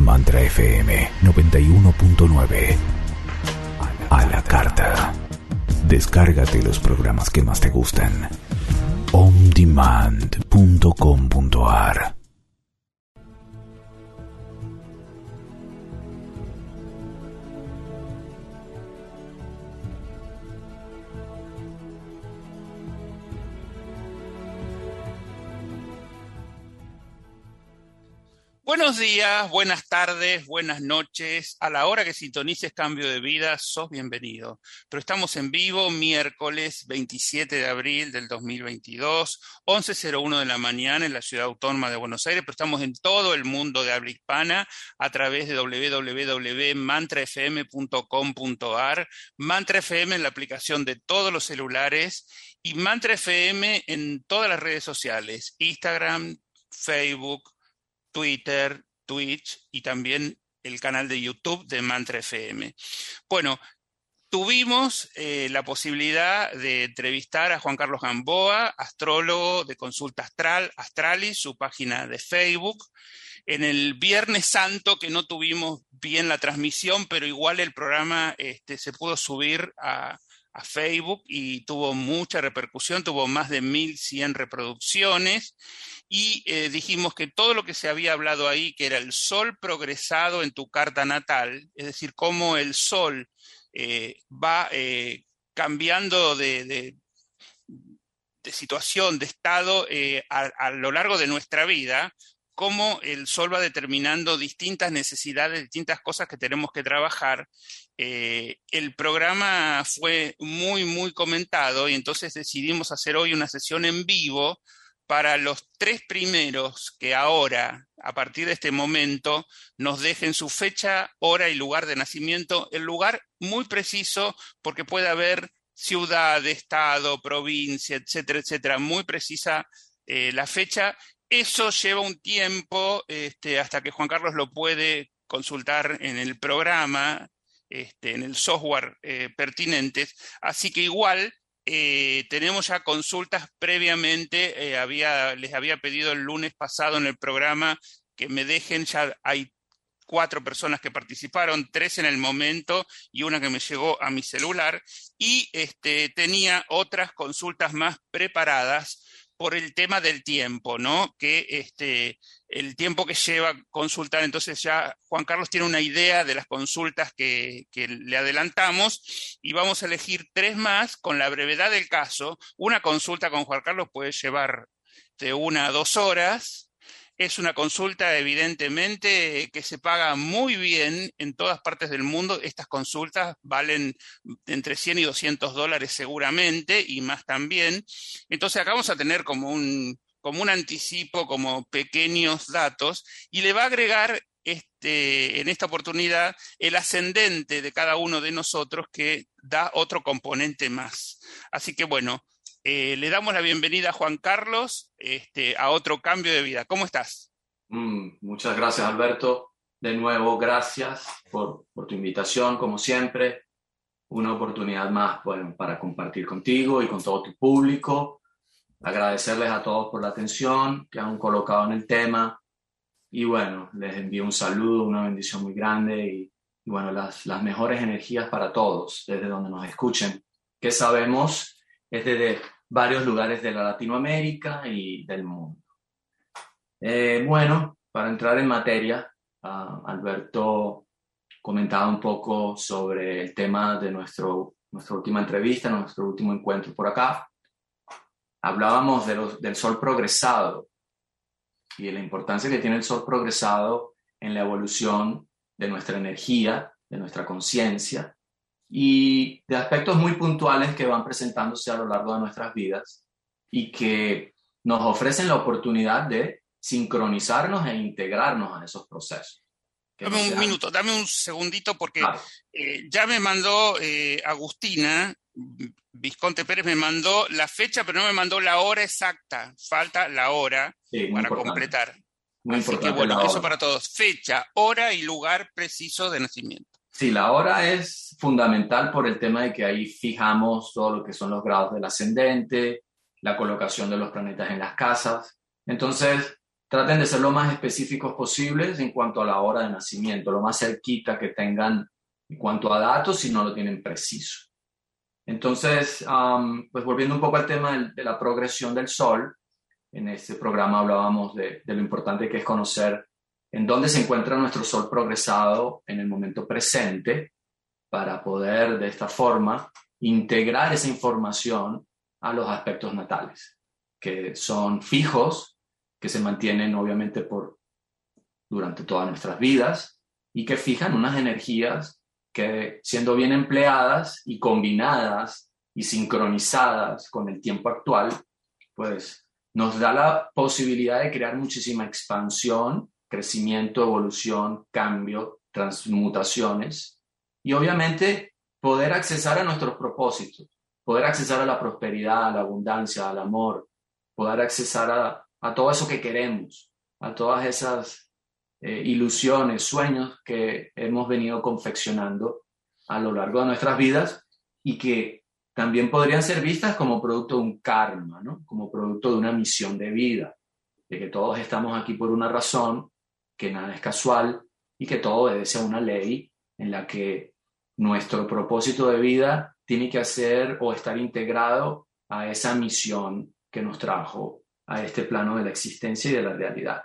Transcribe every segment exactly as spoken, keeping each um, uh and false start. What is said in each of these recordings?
Mantra F M noventa y uno punto nueve. A la carta. Descárgate los programas que más te gustan. on demand punto com punto a r. Buenos días, buenas tardes, buenas noches. A la hora que sintonices Cambio de Vida, sos bienvenido. Pero estamos en vivo miércoles veintisiete de abril del dos mil veintidós, once cero uno de la mañana en la Ciudad Autónoma de Buenos Aires, pero estamos en todo el mundo de habla hispana a través de doble u doble u doble u punto mantra f m punto com punto a r, Mantra F M en la aplicación de todos los celulares y Mantra F M en todas las redes sociales, Instagram, Facebook, Twitter, Twitch y también el canal de YouTube de Mantra F M. Bueno, tuvimos eh, la posibilidad de entrevistar a Juan Carlos Gamboa, astrólogo de Consulta Astral, Astralis, su página de Facebook, en el Viernes Santo, que no tuvimos bien la transmisión, pero igual el programa este, se pudo subir a, a Facebook y tuvo mucha repercusión, tuvo más de mil cien reproducciones. Y eh, dijimos que todo lo que se había hablado ahí, que era el sol progresado en tu carta natal, es decir, cómo el sol eh, va eh, cambiando de, de, de situación, de estado eh, a, a lo largo de nuestra vida, cómo el sol va determinando distintas necesidades, distintas cosas que tenemos que trabajar. Eh, el programa fue muy, muy comentado y entonces decidimos hacer hoy una sesión en vivo para los tres primeros que ahora, a partir de este momento, nos dejen su fecha, hora y lugar de nacimiento, el lugar muy preciso, porque puede haber ciudad, estado, provincia, etcétera, etcétera, muy precisa eh, la fecha. Eso lleva un tiempo este, hasta que Juan Carlos lo puede consultar en el programa, este, en el software eh, pertinentes, así que igual Eh, tenemos ya consultas previamente, eh, había, les había pedido el lunes pasado en el programa que me dejen, ya hay cuatro personas que participaron, tres en el momento y una que me llegó a mi celular, y este, tenía otras consultas más preparadas por el tema del tiempo, ¿no? Que este, el tiempo que lleva consultar, entonces ya Juan Carlos tiene una idea de las consultas que, que le adelantamos y vamos a elegir tres más con la brevedad del caso. Una consulta con Juan Carlos puede llevar de una a dos horas. Es una consulta evidentemente que se paga muy bien en todas partes del mundo. Estas consultas valen entre cien y doscientos dólares seguramente y más también. Entonces acá vamos a tener como un, como un anticipo, como pequeños datos, y le va a agregar este, en esta oportunidad el ascendente de cada uno de nosotros que da otro componente más. Así que bueno, Eh, le damos la bienvenida a Juan Carlos este, a otro Cambio de Vida. ¿Cómo estás? Mm, muchas gracias, Alberto. De nuevo, gracias por, por tu invitación, como siempre. Una oportunidad más, bueno, para compartir contigo y con todo tu público. Agradecerles a todos por la atención que han colocado en el tema. Y bueno, les envío un saludo, una bendición muy grande y, y bueno, las, las mejores energías para todos, desde donde nos escuchen. Que sabemos es desde varios lugares de la Latinoamérica y del mundo. Eh, bueno, para entrar en materia, uh, Alberto comentaba un poco sobre el tema de nuestro, nuestra última entrevista, nuestro último encuentro por acá. Hablábamos de los, del sol progresado y de la importancia que tiene el sol progresado en la evolución de nuestra energía, de nuestra conciencia, y de aspectos muy puntuales que van presentándose a lo largo de nuestras vidas y que nos ofrecen la oportunidad de sincronizarnos e integrarnos a esos procesos. Dame un minuto, dame un segundito porque Claro. eh, ya me mandó eh, Agustina, Visconte Pérez me mandó la fecha, pero no me mandó la hora exacta. Falta la hora Sí, muy para importante. completar. Muy Así importante que bueno, la eso hora. para todos. Fecha, hora y lugar preciso de nacimiento. Sí, la hora es fundamental por el tema de que ahí fijamos todo lo que son los grados del ascendente, la colocación de los planetas en las casas. Entonces, traten de ser lo más específicos posibles en cuanto a la hora de nacimiento, lo más cerquita que tengan en cuanto a datos si no lo tienen preciso. Entonces, um, pues volviendo un poco al tema de, de la progresión del Sol, en este programa hablábamos de, de lo importante que es conocer en dónde se encuentra nuestro Sol progresado en el momento presente para poder de esta forma integrar esa información a los aspectos natales, que son fijos, que se mantienen obviamente por, durante todas nuestras vidas y que fijan unas energías que, siendo bien empleadas y combinadas y sincronizadas con el tiempo actual, pues nos da la posibilidad de crear muchísima expansión, crecimiento, evolución, cambio, transmutaciones y obviamente poder accesar a nuestros propósitos, poder accesar a la prosperidad, a la abundancia, al amor, poder accesar a, a todo eso que queremos, a todas esas eh, ilusiones, sueños que hemos venido confeccionando a lo largo de nuestras vidas y que también podrían ser vistas como producto de un karma, ¿no? Como producto de una misión de vida, de que todos estamos aquí por una razón, que nada es casual y que todo obedece a una ley en la que nuestro propósito de vida tiene que hacer o estar integrado a esa misión que nos trajo a este plano de la existencia y de la realidad.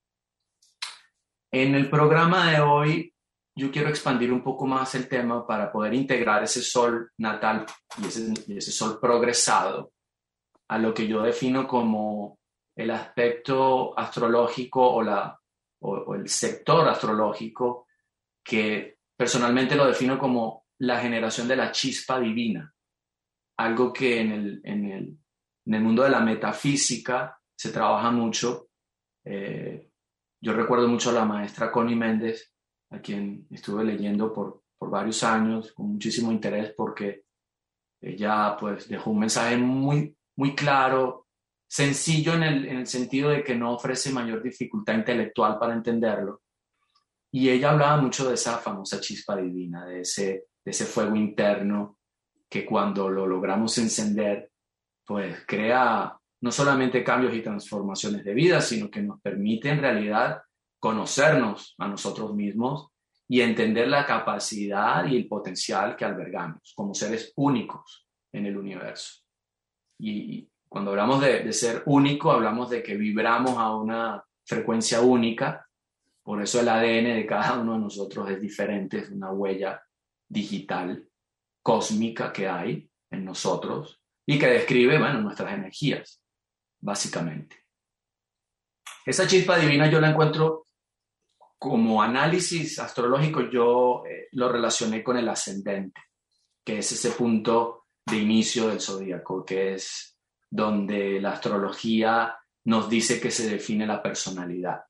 En el programa de hoy yo quiero expandir un poco más el tema para poder integrar ese Sol natal y ese, y ese Sol progresado a lo que yo defino como el aspecto astrológico o, la, o, o el sector astrológico que personalmente lo defino como la generación de la chispa divina, algo que en el, en el, en el mundo de la metafísica se trabaja mucho. Eh, yo recuerdo mucho a la maestra Connie Méndez, a quien estuve leyendo por, por varios años con muchísimo interés porque ella pues dejó un mensaje muy, muy claro, sencillo en el, en el sentido de que no ofrece mayor dificultad intelectual para entenderlo. Y ella hablaba mucho de esa famosa chispa divina, de ese, de ese fuego interno que cuando lo logramos encender, pues crea no solamente cambios y transformaciones de vida, sino que nos permite en realidad conocernos a nosotros mismos y entender la capacidad y el potencial que albergamos como seres únicos en el universo. Y cuando hablamos de, de ser único, hablamos de que vibramos a una frecuencia única. Por eso el A D N de cada uno de nosotros es diferente, es una huella digital, cósmica que hay en nosotros y que describe, bueno, nuestras energías, básicamente. Esa chispa divina yo la encuentro como análisis astrológico, yo eh, lo relacioné con el ascendente, que es ese punto de inicio del zodíaco, que es donde la astrología nos dice que se define la personalidad.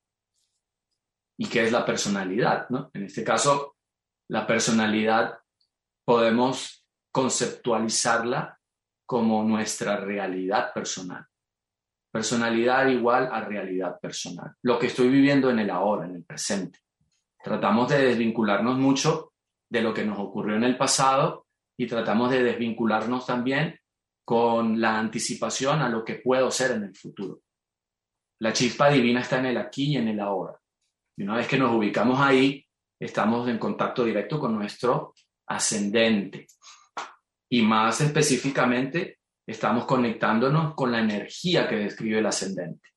¿Y qué es la personalidad, ¿no? En este caso, la personalidad podemos conceptualizarla como nuestra realidad personal. Personalidad igual a realidad personal. Lo que estoy viviendo en el ahora, en el presente. Tratamos de desvincularnos mucho de lo que nos ocurrió en el pasado y tratamos de desvincularnos también con la anticipación a lo que puedo ser en el futuro. La chispa divina está en el aquí y en el ahora. Y una vez que nos ubicamos ahí, estamos en contacto directo con nuestro ascendente. Y más específicamente, estamos conectándonos con la energía que describe el ascendente.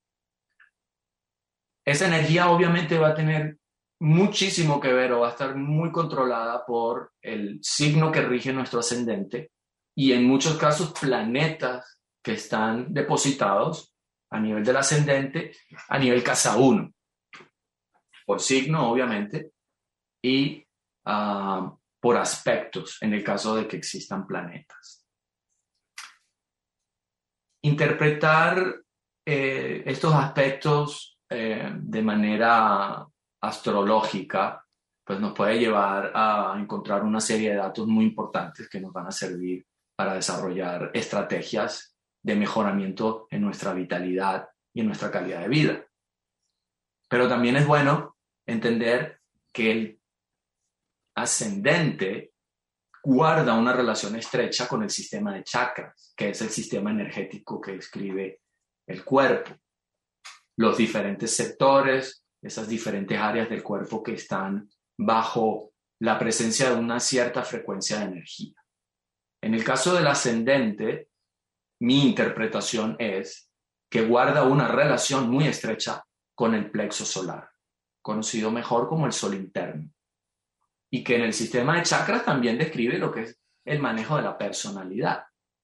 Esa energía obviamente va a tener muchísimo que ver o va a estar muy controlada por el signo que rige nuestro ascendente y en muchos casos planetas que están depositados a nivel del ascendente, a nivel casa uno. Por signo, obviamente, y uh, por aspectos, en el caso de que existan planetas. Interpretar eh, estos aspectos eh, de manera astrológica, pues nos puede llevar a encontrar una serie de datos muy importantes que nos van a servir para desarrollar estrategias de mejoramiento en nuestra vitalidad y en nuestra calidad de vida. Pero también es bueno entender que el ascendente guarda una relación estrecha con el sistema de chakras, que es el sistema energético que describe el cuerpo. los diferentes sectores, esas diferentes áreas del cuerpo que están bajo la presencia de una cierta frecuencia de energía. En el caso del ascendente, mi interpretación es que guarda una relación muy estrecha con el plexo solar, conocido mejor como el sol interno, y que en el sistema de chakras también describe lo que es el manejo de la personalidad.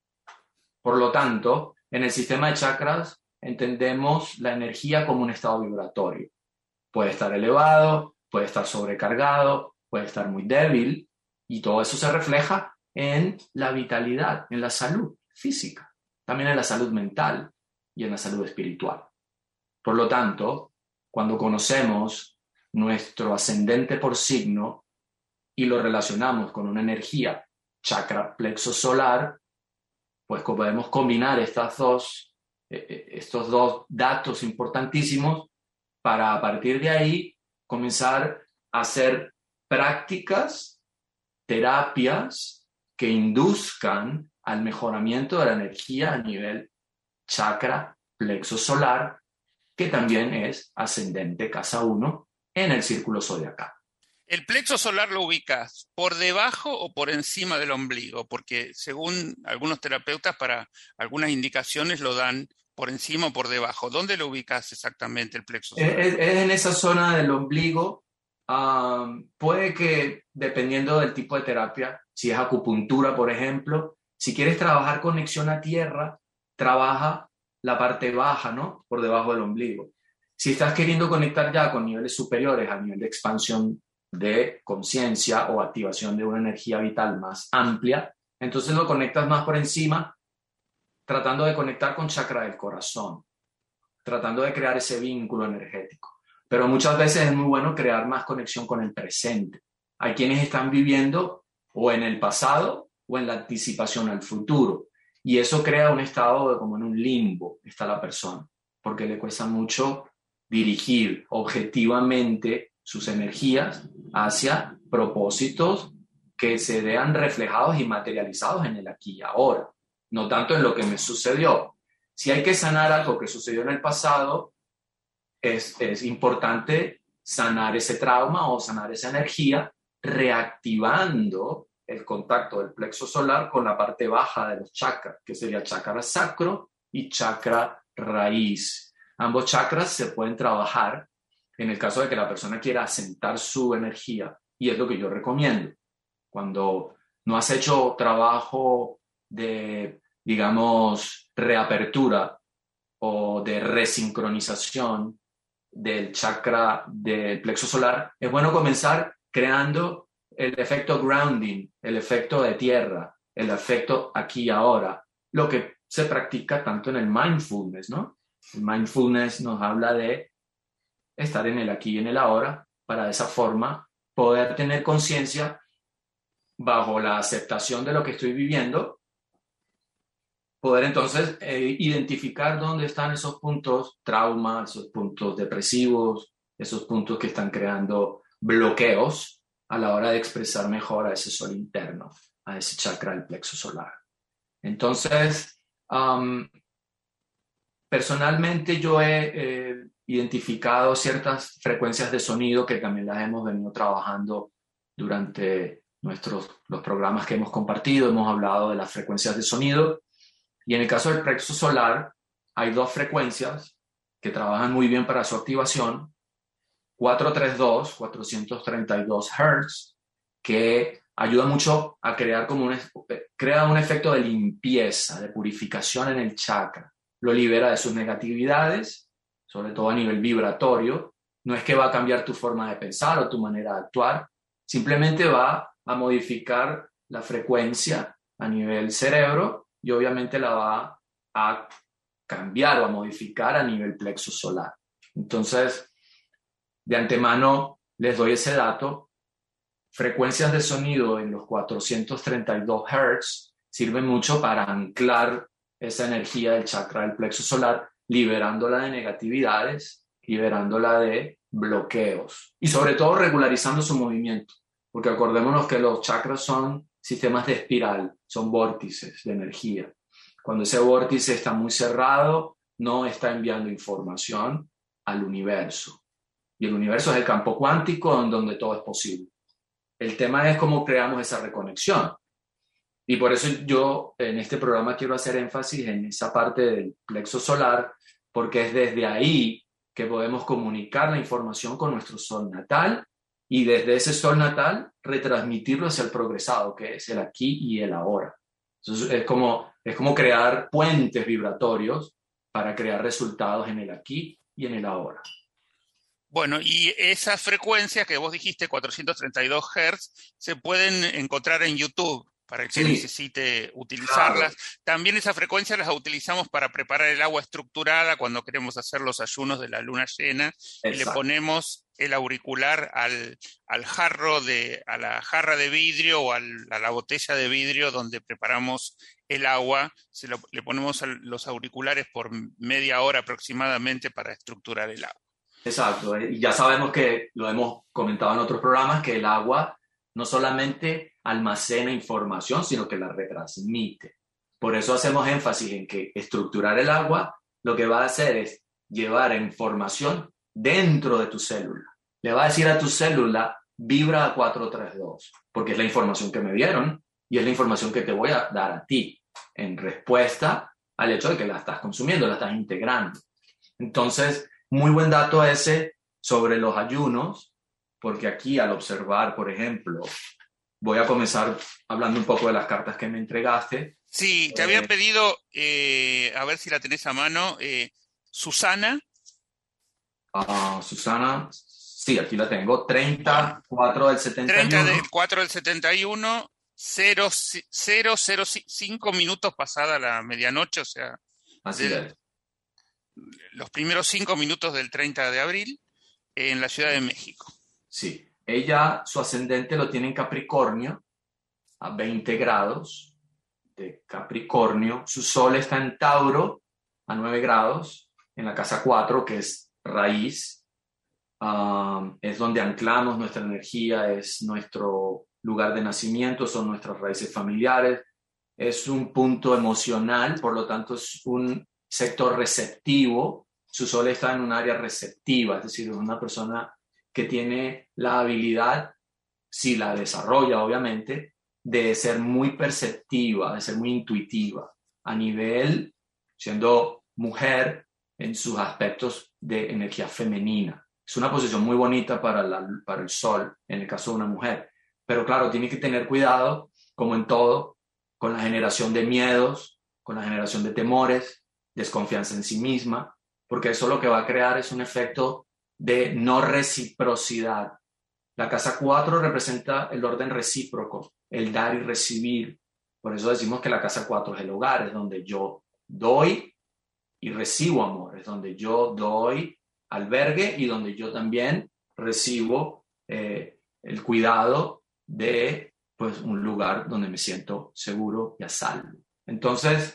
Por lo tanto, en el sistema de chakras entendemos la energía como un estado vibratorio. Puede estar elevado, puede estar sobrecargado, puede estar muy débil, y todo eso se refleja en la vitalidad, en la salud física, también en la salud mental y en la salud espiritual. Por lo tanto, cuando conocemos nuestro ascendente por signo y lo relacionamos con una energía chakra plexo solar, pues podemos combinar estas dos, eh, estos dos datos importantísimos para a partir de ahí comenzar a hacer prácticas, terapias que induzcan al mejoramiento de la energía a nivel chakra plexo solar, que también es ascendente casa uno en el círculo zodiacal. ¿El plexo solar lo ubicas por debajo o por encima del ombligo? Porque según algunos terapeutas, para algunas indicaciones lo dan por encima o por debajo. ¿Dónde lo ubicas exactamente el plexo solar? Es, es en esa zona del ombligo. Um, puede que, dependiendo del tipo de terapia, si es acupuntura, por ejemplo, si quieres trabajar conexión a tierra, trabaja la parte baja, ¿no? Por debajo del ombligo. Si estás queriendo conectar ya con niveles superiores, a nivel de expansión de conciencia o activación de una energía vital más amplia, entonces lo conectas más por encima, tratando de conectar con chakra del corazón, tratando de crear ese vínculo energético. Pero muchas veces es muy bueno crear más conexión con el presente. Hay quienes están viviendo o en el pasado o en la anticipación al futuro, y eso crea un estado de como en un limbo está la persona, porque le cuesta mucho dirigir objetivamente sus energías hacia propósitos que se vean reflejados y materializados en el aquí y ahora, no tanto en lo que me sucedió. Si hay que sanar algo que sucedió en el pasado, es, es importante sanar ese trauma o sanar esa energía reactivando el contacto del plexo solar con la parte baja de los chakras, que sería chakra sacro y chakra raíz. Ambos chakras se pueden trabajar en el caso de que la persona quiera asentar su energía, y es lo que yo recomiendo. Cuando no has hecho trabajo de, digamos, reapertura o de resincronización del chakra del plexo solar, es bueno comenzar creando el efecto grounding, el efecto de tierra, el efecto aquí y ahora, lo que se practica tanto en el mindfulness, ¿no? El mindfulness nos habla de estar en el aquí y en el ahora, para de esa forma poder tener conciencia bajo la aceptación de lo que estoy viviendo, poder entonces eh, identificar dónde están esos puntos trauma, esos puntos depresivos, esos puntos que están creando bloqueos a la hora de expresar mejor a ese sol interno, a ese chakra del plexo solar. Entonces, um, personalmente yo he eh, identificado ciertas frecuencias de sonido que también las hemos venido trabajando durante nuestros, los programas que hemos compartido. Hemos hablado de las frecuencias de sonido, y en el caso del plexo solar hay dos frecuencias que trabajan muy bien para su activación: cuatrocientos treinta y dos, cuatrocientos treinta y dos hertz, que ayuda mucho a crear como un, crea un efecto de limpieza, de purificación en el chakra. Lo libera de sus negatividades, sobre todo a nivel vibratorio. No es que va a cambiar tu forma de pensar o tu manera de actuar, simplemente va a modificar la frecuencia a nivel cerebro y obviamente la va a cambiar o a modificar a nivel plexo solar. Entonces, de antemano les doy ese dato. Frecuencias de sonido en los cuatrocientos treinta y dos hertz sirven mucho para anclar esa energía del chakra del plexo solar, liberándola de negatividades, liberándola de bloqueos y sobre todo regularizando su movimiento, porque acordémonos que los chakras son sistemas de espiral, son vórtices de energía. Cuando ese vórtice está muy cerrado, no está enviando información, al universo. Y el universo es el campo cuántico en donde todo es posible. El tema es cómo creamos esa reconexión. Y por eso yo en este programa quiero hacer énfasis en esa parte del plexo solar, porque es desde ahí que podemos comunicar la información con nuestro sol natal y desde ese sol natal retransmitirlo hacia el progresado, que es el aquí y el ahora. Entonces es como, es como crear puentes vibratorios para crear resultados en el aquí y en el ahora. Bueno, y esas frecuencias que vos dijiste, cuatrocientos treinta y dos hertz, se pueden encontrar en YouTube para el que Sí, necesite utilizarlas. claro. También esas frecuencias las utilizamos para preparar el agua estructurada cuando queremos hacer los ayunos de la luna llena. Exacto. Y le ponemos el auricular al, al jarro de, a la jarra de vidrio o al, a la botella de vidrio donde preparamos el agua. Se lo, le ponemos los auriculares por media hora aproximadamente para estructurar el agua. Exacto, y ya sabemos que lo hemos comentado en otros programas, que el agua no solamente almacena información, sino que la retransmite. Por eso hacemos énfasis en que estructurar el agua lo que va a hacer es llevar información dentro de tu célula. Le va a decir a tu célula, vibra a cuatro tres dos, porque es la información que me dieron y es la información que te voy a dar a ti en respuesta al hecho de que la estás consumiendo, la estás integrando. Entonces, muy buen dato ese sobre los ayunos, porque aquí al observar, por ejemplo, voy a comenzar hablando un poco de las cartas que me entregaste. Sí, te Eh, había pedido, eh, a ver si la tenés a mano, eh, Susana. Uh, Susana, sí, aquí la tengo, treinta, cuatro del setenta y uno. treinta del cuatro del setenta y uno, cero cero cinco minutos pasada la medianoche, o sea, Así del, es. los primeros cinco minutos del treinta de abril en la Ciudad de México. Sí, ella, su ascendente lo tiene en Capricornio, a veinte grados de Capricornio. Su sol está en Tauro, a nueve grados, en la casa cuatro, que es raíz. Um, es donde anclamos nuestra energía, es nuestro lugar de nacimiento, son nuestras raíces familiares. Es un punto emocional, por lo tanto es un sector receptivo. Su sol está en un área receptiva, es decir, es una persona que tiene la habilidad, si la desarrolla obviamente, de ser muy perceptiva, de ser muy intuitiva, a nivel, siendo mujer, en sus aspectos de energía femenina. Es una posición muy bonita para, la, para el sol, en el caso de una mujer. Pero claro, tiene que tener cuidado, como en todo, con la generación de miedos, con la generación de temores, desconfianza en sí misma, porque eso lo que va a crear es un efecto de no reciprocidad. La casa cuatro representa el orden recíproco, el dar y recibir. Por eso decimos que la casa cuatro es el hogar, es donde yo doy y recibo amor, es donde yo doy albergue y donde yo también recibo eh, el cuidado de pues, un lugar donde me siento seguro y a salvo. Entonces,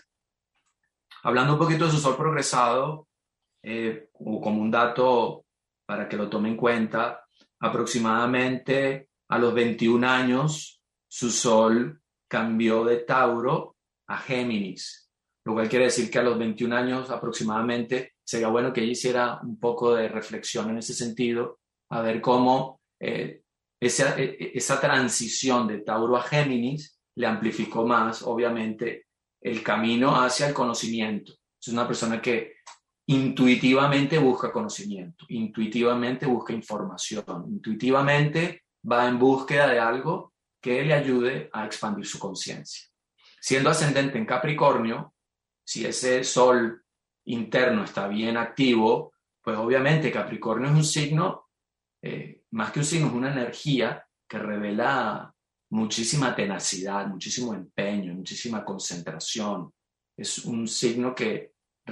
hablando un poquito de su sol progresado, eh, como un dato para que lo tome en cuenta, aproximadamente a los veintiún años su sol cambió de Tauro a Géminis, lo cual quiere decir que a los veintiún años aproximadamente sería bueno que ella hiciera un poco de reflexión en ese sentido, a ver cómo eh, esa, esa transición de Tauro a Géminis le amplificó más, obviamente, el camino hacia el conocimiento. Es una persona que intuitivamente busca conocimiento, intuitivamente busca información, intuitivamente va en búsqueda de algo que le ayude a expandir su conciencia. Siendo ascendente en Capricornio, si ese sol interno está bien activo, pues obviamente Capricornio es un signo, eh, más que un signo, es una energía que revela muchísima tenacidad, muchísimo empeño, muchísima concentración. Es un signo que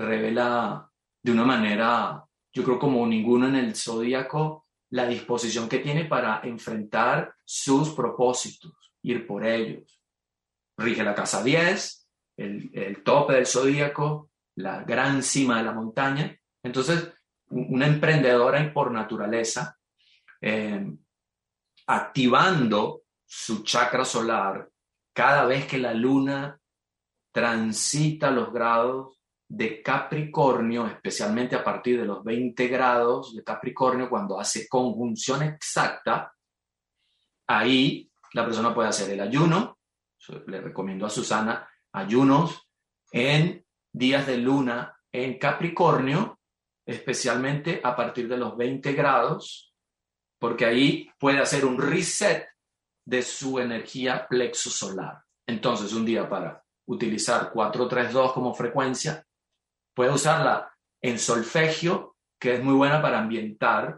revela de una manera, yo creo como ninguno en el zodíaco, la disposición que tiene para enfrentar sus propósitos, ir por ellos. Rige la casa diez, el, el tope del zodíaco, la gran cima de la montaña. Entonces, una emprendedora por naturaleza, eh, activando su chakra solar cada vez que la luna transita los grados de Capricornio, especialmente a partir de los veinte grados de Capricornio, cuando hace conjunción exacta, ahí la persona puede hacer el ayuno. Le recomiendo a Susana ayunos en días de luna en Capricornio, especialmente a partir de los veinte grados, porque ahí puede hacer un reset de su energía plexo solar. Entonces, un día para utilizar cuatro tres dos como frecuencia, puede usarla en solfegio, que es muy buena para ambientar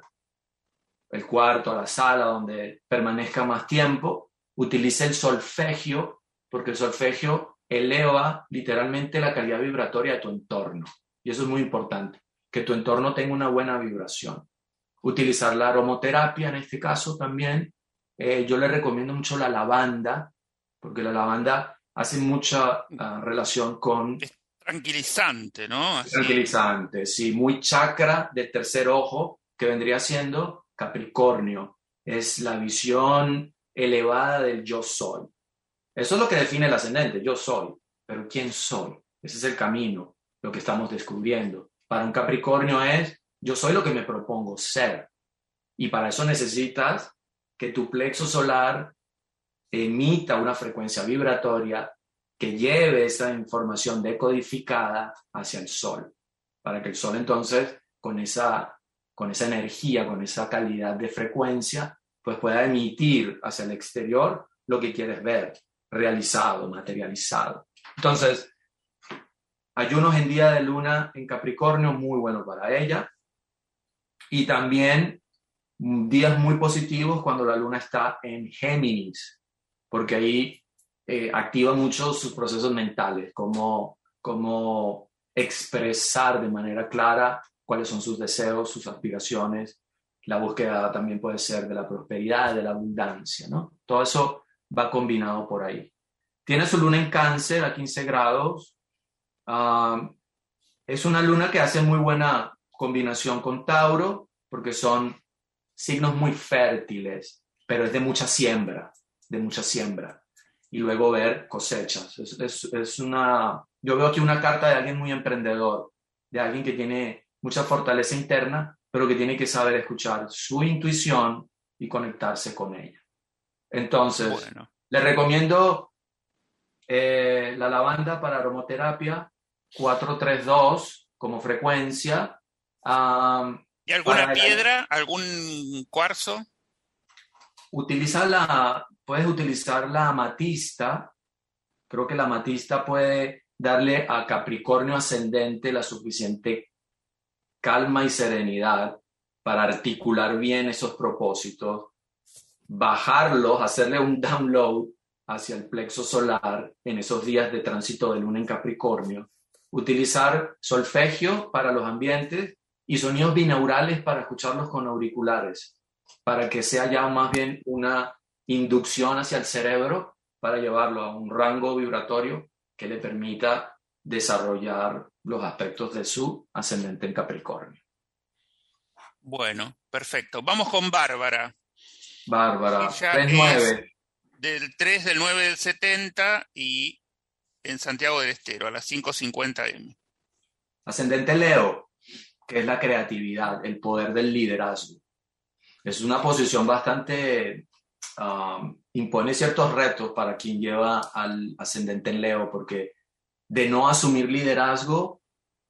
el cuarto, la sala, donde permanezca más tiempo. Utilice el solfegio, porque el solfegio eleva literalmente la calidad vibratoria de tu entorno. Y eso es muy importante, que tu entorno tenga una buena vibración. Utilizar la aromoterapia en este caso también. Eh, yo le recomiendo mucho la lavanda, porque la lavanda hace mucha uh, relación con... Es tranquilizante, ¿no? Así. Tranquilizante, sí. Muy chakra del tercer ojo, que vendría siendo Capricornio. Es la visión elevada del yo soy. Eso es lo que define el ascendente, yo soy. Pero ¿quién soy? Ese es el camino, lo que estamos descubriendo. Para un Capricornio es, yo soy lo que me propongo ser. Y para eso necesitas que tu plexo solar emita una frecuencia vibratoria que lleve esa información decodificada hacia el sol, para que el sol entonces, con esa, con esa energía, con esa calidad de frecuencia, pues pueda emitir hacia el exterior lo que quieres ver, realizado, materializado. Entonces, ayunos en día de luna en Capricornio, muy bueno para ella. Y también días muy positivos cuando la luna está en Géminis, porque ahí eh, activa mucho sus procesos mentales, como, como expresar de manera clara cuáles son sus deseos, sus aspiraciones. La búsqueda también puede ser de la prosperidad, de la abundancia, ¿no? Todo eso va combinado por ahí. Tiene su luna en Cáncer a quince grados. Uh, es una luna que hace muy buena combinación con Tauro, porque son signos muy fértiles, pero es de mucha siembra, de mucha siembra. Y luego ver cosechas. Es, es, es una, yo veo aquí una carta de alguien muy emprendedor, de alguien que tiene mucha fortaleza interna, pero que tiene que saber escuchar su intuición y conectarse con ella. Entonces, bueno, le recomiendo eh, la lavanda para aromoterapia, cuatro tres dos como frecuencia. Um, ¿Y alguna piedra, algún cuarzo? Utiliza la, puedes utilizar la amatista. Creo que la amatista puede darle a Capricornio ascendente la suficiente calma y serenidad para articular bien esos propósitos, bajarlos, hacerle un download hacia el plexo solar en esos días de tránsito de luna en Capricornio. Utilizar solfegio para los ambientes y sonidos binaurales para escucharlos con auriculares, para que sea ya más bien una inducción hacia el cerebro para llevarlo a un rango vibratorio que le permita desarrollar los aspectos de su ascendente en Capricornio. Bueno, perfecto. Vamos con Bárbara. Bárbara, tres nueve. Del tres del nueve del setenta y en Santiago del Estero, a las cinco cincuenta eme. Ascendente Leo, que es la creatividad, el poder del liderazgo. Es una posición bastante... Um, impone ciertos retos para quien lleva al ascendente en Leo, porque de no asumir liderazgo,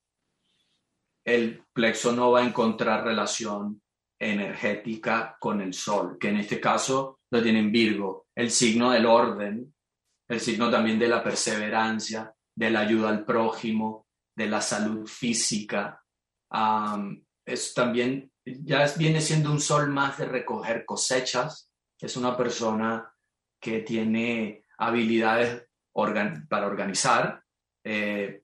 el plexo no va a encontrar relación energética con el sol, que en este caso lo tiene en Virgo, el signo del orden, el signo también de la perseverancia, de la ayuda al prójimo, de la salud física. Um, es también, ya es, viene siendo un sol más de recoger cosechas. Es una persona que tiene habilidades organ- para organizar. Eh,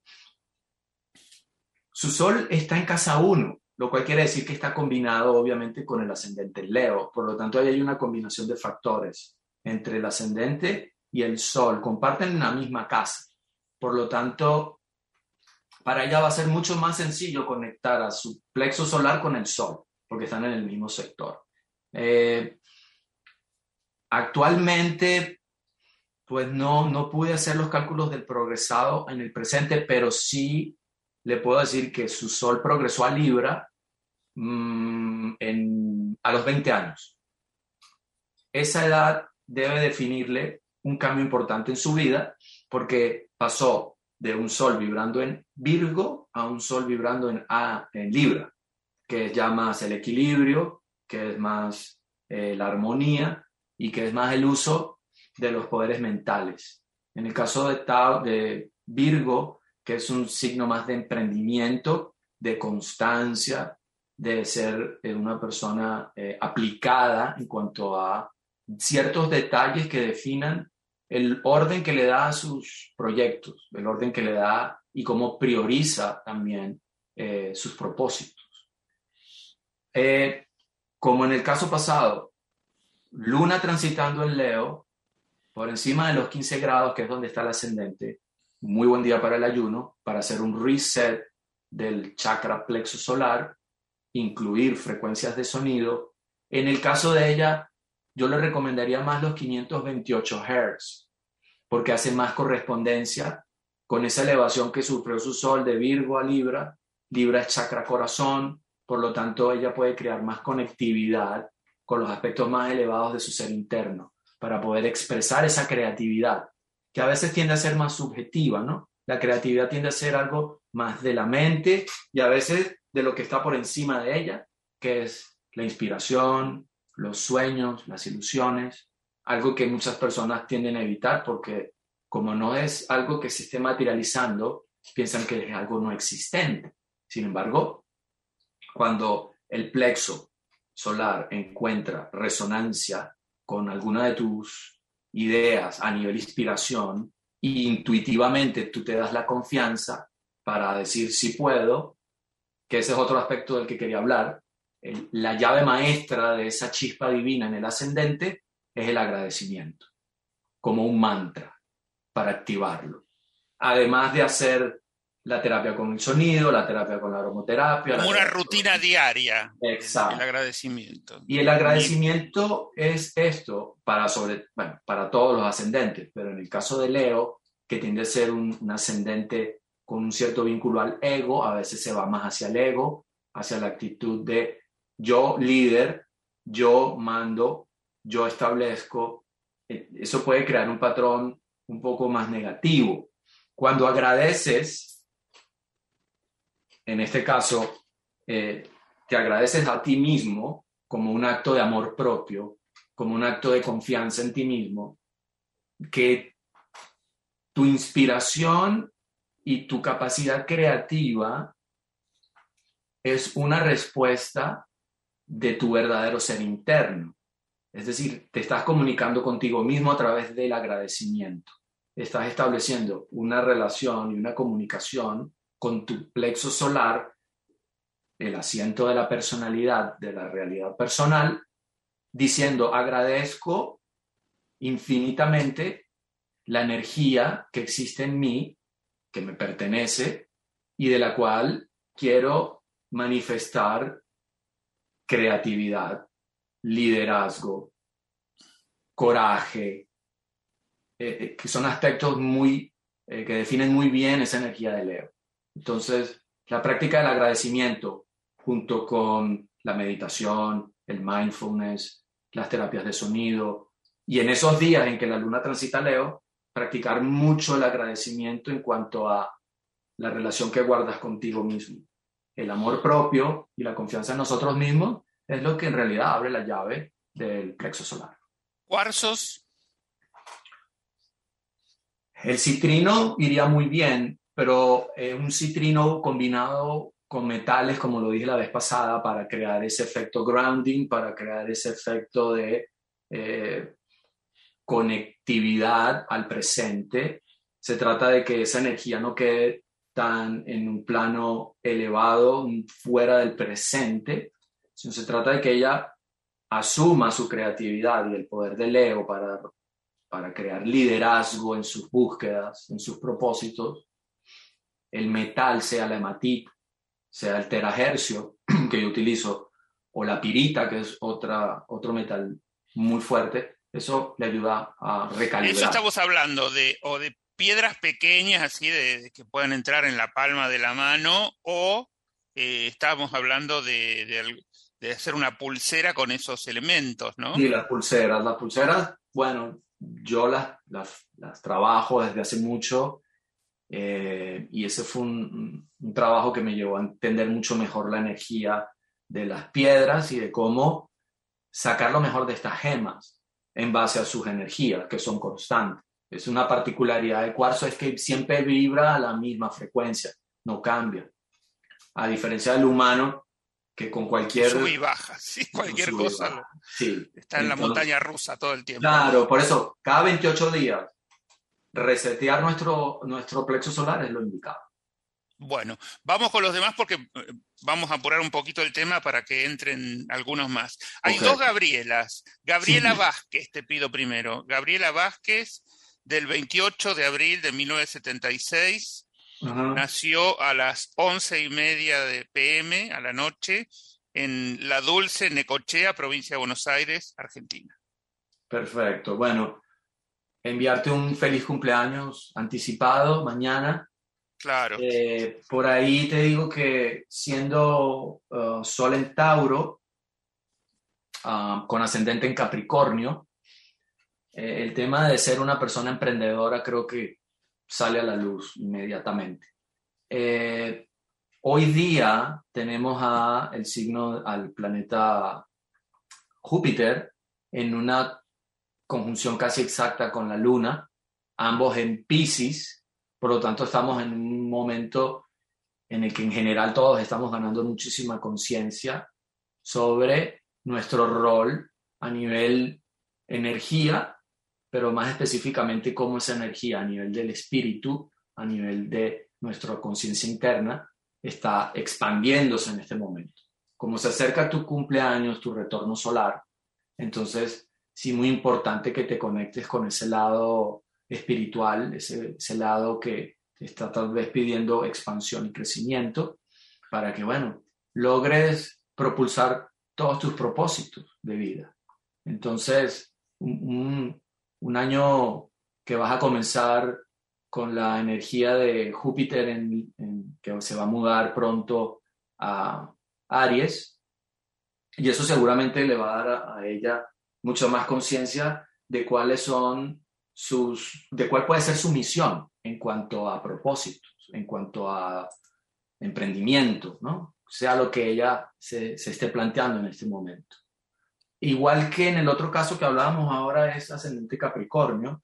su sol está en casa uno, lo cual quiere decir que está combinado obviamente con el ascendente Leo. Por lo tanto, ahí hay una combinación de factores entre el ascendente y el sol. Comparten la misma casa. Por lo tanto, para ella va a ser mucho más sencillo conectar a su plexo solar con el sol, porque están en el mismo sector. Eh, Actualmente, pues no, no pude hacer los cálculos del progresado en el presente, pero sí le puedo decir que su sol progresó a Libra mmm, en, a los veinte años. Esa edad debe definirle un cambio importante en su vida, porque pasó de un sol vibrando en Virgo a un sol vibrando en, a, en Libra, que es ya más el equilibrio, que es más eh, la armonía y que es más el uso de los poderes mentales. En el caso de, de Virgo, que es un signo más de emprendimiento, de constancia, de ser eh, una persona eh, aplicada en cuanto a ciertos detalles que definan el orden que le da a sus proyectos, el orden que le da y cómo prioriza también eh, sus propósitos. Eh, como en el caso pasado, Luna transitando en Leo, por encima de los quince grados, que es donde está el ascendente, muy buen día para el ayuno, para hacer un reset del chakra plexo solar, incluir frecuencias de sonido. En el caso de ella, yo le recomendaría más los quinientos veintiocho hertz, porque hace más correspondencia con esa elevación que sufrió su sol de Virgo a Libra. Libra es chakra corazón, por lo tanto ella puede crear más conectividad con los aspectos más elevados de su ser interno, para poder expresar esa creatividad, que a veces tiende a ser más subjetiva, ¿no? La creatividad tiende a ser algo más de la mente y a veces de lo que está por encima de ella, que es la inspiración, los sueños, las ilusiones, algo que muchas personas tienden a evitar porque como no es algo que se esté materializando, piensan que es algo no existente. Sin embargo, cuando el plexo solar encuentra resonancia con alguna de tus ideas a nivel inspiración y intuitivamente tú te das la confianza para decir sí puedo, que ese es otro aspecto del que quería hablar. El, la llave maestra de esa chispa divina en el ascendente es el agradecimiento, como un mantra para activarlo. Además de hacer la terapia con el sonido, la terapia con la aromaterapia. Como una rutina diaria. Exacto. El, el agradecimiento. Y el agradecimiento es esto para, sobre, bueno, para todos los ascendentes, pero en el caso de Leo, que tiende a ser un, un ascendente con un cierto vínculo al ego, a veces se va más hacia el ego, hacia la actitud de yo líder, yo mando, yo establezco. Eso puede crear un patrón un poco más negativo. Cuando agradeces, en este caso, eh, te agradeces a ti mismo como un acto de amor propio, como un acto de confianza en ti mismo, que tu inspiración y tu capacidad creativa es una respuesta de tu verdadero ser interno. Es decir, te estás comunicando contigo mismo a través del agradecimiento. Estás estableciendo una relación y una comunicación con tu plexo solar, el asiento de la personalidad, de la realidad personal, diciendo agradezco infinitamente la energía que existe en mí, que me pertenece y de la cual quiero manifestar creatividad, liderazgo, coraje, eh, que son aspectos muy, eh, que definen muy bien esa energía de Leo. Entonces, la práctica del agradecimiento junto con la meditación, el mindfulness, las terapias de sonido, y en esos días en que la luna transita Leo, practicar mucho el agradecimiento en cuanto a la relación que guardas contigo mismo. El amor propio y la confianza en nosotros mismos es lo que en realidad abre la llave del plexo solar. ¿Cuarzos? El citrino iría muy bien, pero eh, un citrino combinado con metales, como lo dije la vez pasada, para crear ese efecto grounding, para crear ese efecto de eh, conectividad al presente. Se trata de que esa energía no quede tan en un plano elevado, fuera del presente, sino se trata de que ella asuma su creatividad y el poder de Leo para, para crear liderazgo en sus búsquedas, en sus propósitos. El metal, sea la hematita, sea el terahercio que yo utilizo, o la pirita, que es otra, otro metal muy fuerte, eso le ayuda a recalibrar. Eso estamos hablando de, o de piedras pequeñas, así de, de que puedan entrar en la palma de la mano, o eh, estábamos hablando de, de, de hacer una pulsera con esos elementos, ¿no? Y las pulseras, las pulseras, bueno, yo las, las, las trabajo desde hace mucho, eh, y ese fue un, un trabajo que me llevó a entender mucho mejor la energía de las piedras y de cómo sacar lo mejor de estas gemas en base a sus energías, que son constantes. Es una particularidad del cuarzo, es que siempre vibra a la misma frecuencia, no cambia. A diferencia del humano, que con cualquier... Sube y baja, sí, cualquier cosa. Baja. Sí. Está en Entonces, la montaña rusa todo el tiempo. Claro, por eso, cada veintiocho días, resetear nuestro, nuestro plexo solar es lo indicado. Bueno, vamos con los demás porque vamos a apurar un poquito el tema para que entren algunos más. Hay Okay. dos Gabrielas. Gabriela Sí. Vázquez, te pido primero. Gabriela Vázquez, del veintiocho de abril de mil novecientos setenta y seis, Uh-huh. nació a las once y media de pe eme a la noche en La Dulce, Necochea, provincia de Buenos Aires, Argentina. Perfecto. Bueno, enviarte un feliz cumpleaños anticipado mañana. Claro. Eh, por ahí te digo que siendo uh, Sol en Tauro, uh, con ascendente en Capricornio, eh, el tema de ser una persona emprendedora creo que sale a la luz inmediatamente. Eh, hoy día tenemos a el signo, al planeta Júpiter en una conjunción casi exacta con la Luna, ambos en Piscis. Por lo tanto, estamos en un momento en el que en general todos estamos ganando muchísima conciencia sobre nuestro rol a nivel energía, pero más específicamente cómo esa energía a nivel del espíritu, a nivel de nuestra conciencia interna, está expandiéndose en este momento. Como se acerca tu cumpleaños, tu retorno solar, entonces sí, muy importante que te conectes con ese lado espiritual, ese, ese lado que está tal vez pidiendo expansión y crecimiento para que, bueno, logres propulsar todos tus propósitos de vida. Entonces, un, un, un año que vas a comenzar con la energía de Júpiter en, en, que se va a mudar pronto a Aries, y eso seguramente le va a dar a, a ella mucha más conciencia de cuáles son sus, de cuál puede ser su misión en cuanto a propósitos, en cuanto a emprendimiento, ¿no? Sea lo que ella se, se esté planteando en este momento. Igual que en el otro caso que hablábamos ahora es ascendente Capricornio,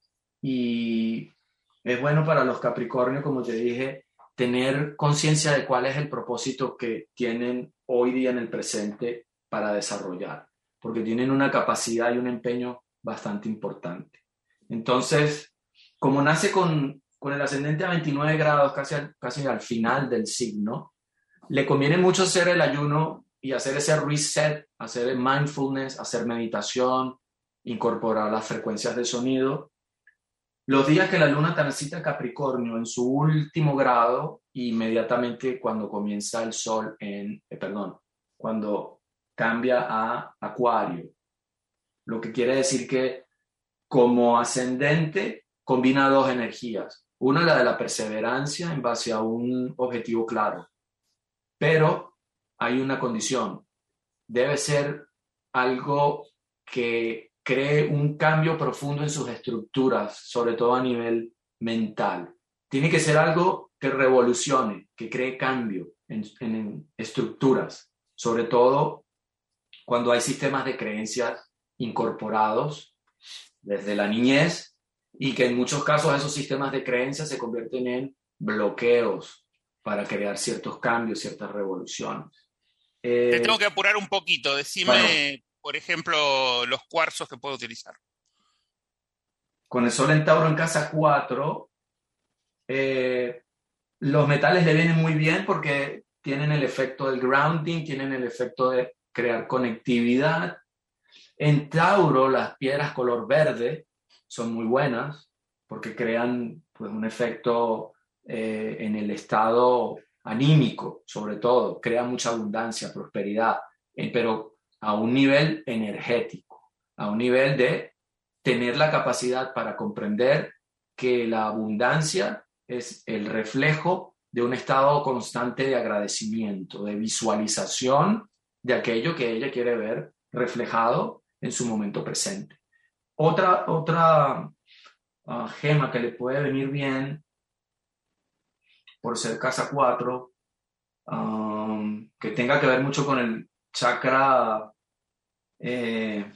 y es bueno para los Capricornios, como te dije, tener conciencia de cuál es el propósito que tienen hoy día en el presente para desarrollar, porque tienen una capacidad y un empeño bastante importante. Entonces, como nace con, con el ascendente a veintinueve grados, casi al, casi al final del signo, le conviene mucho hacer el ayuno y hacer ese reset, hacer el mindfulness, hacer meditación, incorporar las frecuencias de sonido. Los días que la luna transita Capricornio en su último grado, inmediatamente cuando comienza el sol en, eh, perdón, cuando cambia a Acuario, lo que quiere decir que como ascendente combina dos energías, una la de la perseverancia en base a un objetivo claro, pero hay una condición, debe ser algo que cree un cambio profundo en sus estructuras, sobre todo a nivel mental. Tiene que ser algo que revolucione, que cree cambio en, en estructuras, sobre todo cuando hay sistemas de creencias incorporados desde la niñez y que en muchos casos esos sistemas de creencias se convierten en bloqueos para crear ciertos cambios, ciertas revoluciones. Eh, Te tengo que apurar un poquito. Decime, bueno, por ejemplo, los cuarzos que puedo utilizar. Con el Sol en Tauro en casa cuatro, eh, los metales le vienen muy bien porque tienen el efecto del grounding, tienen el efecto de crear conectividad. En Tauro, las piedras color verde son muy buenas porque crean pues, un efecto eh, en el estado anímico, sobre todo, crea mucha abundancia, prosperidad, eh, pero a un nivel energético, a un nivel de tener la capacidad para comprender que la abundancia es el reflejo de un estado constante de agradecimiento, de visualización de aquello que ella quiere ver reflejado en su momento presente. Otra, otra uh, gema que le puede venir bien por ser casa cuatro, um, que tenga que ver mucho con el chakra eh,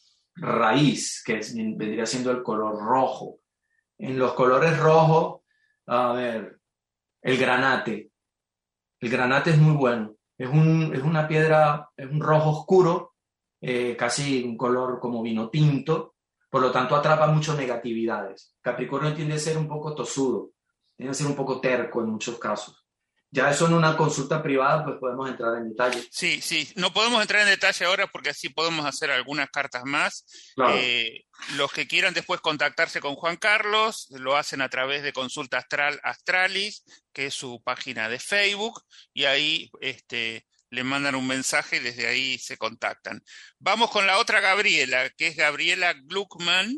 raíz, que es, vendría siendo el color rojo. En los colores rojos, a ver, el granate. El granate es muy bueno. Es, un, es una piedra, es un rojo oscuro, eh, casi un color como vino tinto, por lo tanto atrapa mucho negatividades. Capricornio tiende a ser un poco tosudo, tiende a ser un poco terco en muchos casos. Ya eso en una consulta privada pues podemos entrar en detalle. Sí, sí, no podemos entrar en detalle ahora porque así podemos hacer algunas cartas más. Claro. Eh, los que quieran después contactarse con Juan Carlos, lo hacen a través de Consulta Astral Astralis, que es su página de Facebook, y ahí este, le mandan un mensaje y desde ahí se contactan. Vamos con la otra Gabriela, que es Gabriela Gluckman.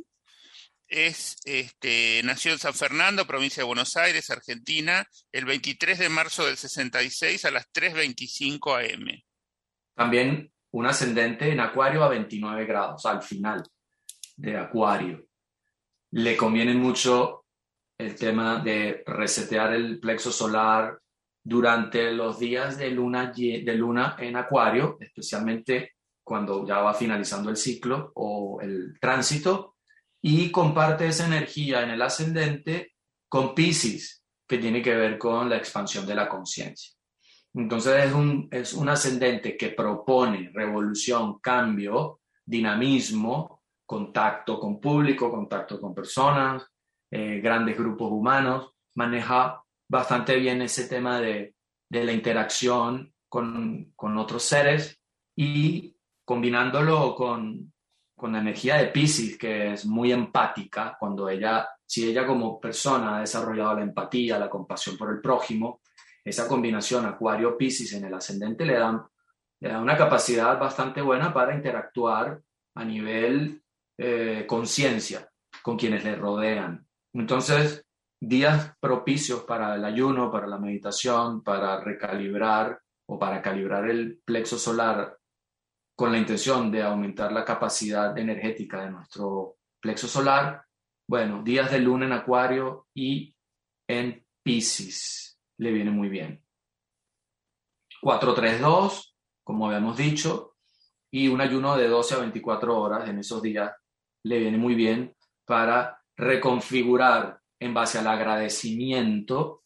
Es, este, nació en San Fernando, provincia de Buenos Aires, Argentina, el veintitrés de marzo del sesenta y seis a las tres veinticinco a eme. También un ascendente en Acuario a veintinueve grados, al final de Acuario. Le conviene mucho el tema de resetear el plexo solar durante los días de luna, de luna en Acuario, especialmente cuando ya va finalizando el ciclo o el tránsito, y comparte esa energía en el ascendente con Piscis, que tiene que ver con la expansión de la conciencia. Entonces es un, es un ascendente que propone revolución, cambio, dinamismo, contacto con público, contacto con personas, eh, grandes grupos humanos, maneja bastante bien ese tema de, de la interacción con, con otros seres y combinándolo con con la energía de Piscis, que es muy empática, cuando ella, si ella como persona ha desarrollado la empatía, la compasión por el prójimo, esa combinación Acuario-Piscis en el ascendente le da, le da una capacidad bastante buena para interactuar a nivel eh, conciencia con quienes le rodean. Entonces, días propicios para el ayuno, para la meditación, para recalibrar o para calibrar el plexo solar con la intención de aumentar la capacidad energética de nuestro plexo solar. Bueno, días de luna en Acuario y en Piscis le viene muy bien. cuatro tres dos, como habíamos dicho, y un ayuno de doce a veinticuatro horas en esos días le viene muy bien para reconfigurar en base al agradecimiento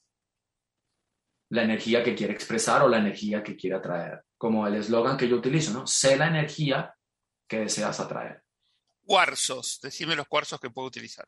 la energía que quiere expresar o la energía que quiere atraer. Como el eslogan que yo utilizo, ¿no? Sé la energía que deseas atraer. Cuarzos, decime los cuarzos que puedo utilizar.